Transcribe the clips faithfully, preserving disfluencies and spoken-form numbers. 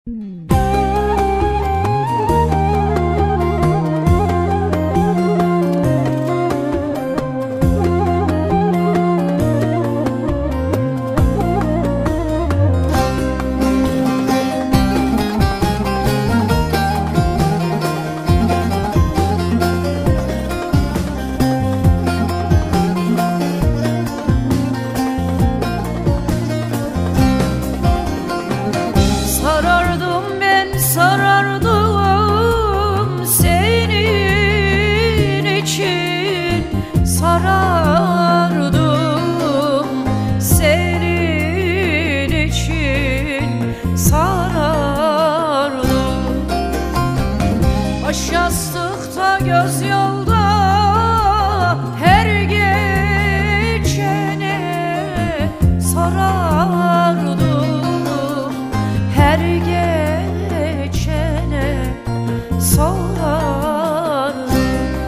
Sarardım senin için, sarardım senin için, sarardım. Baş yastıkta, göz yolda, her geçene sarardım, her geçene sorardım.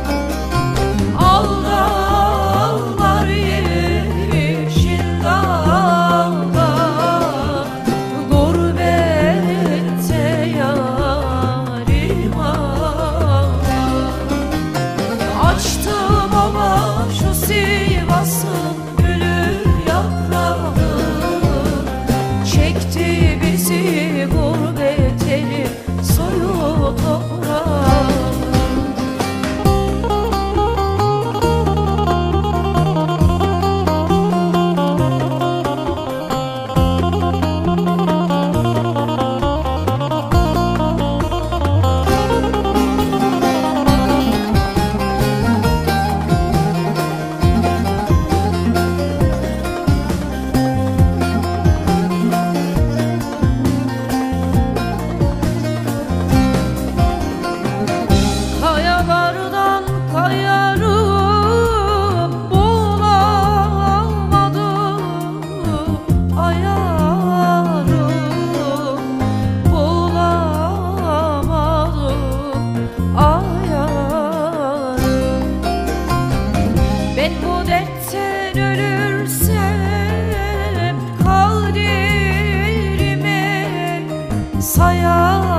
Al dağlar, yeşil dağlar, gurbette yarim ağlar. Açtım ama şu Sivas'ın gülü yaprağı, çekti bizi gurbet eli, soyu toprağı. Kayalardan kayarım, bulamadım ayarım, bulamadım ayarım. Ben bu dertten ölürsem kaderime sayarım.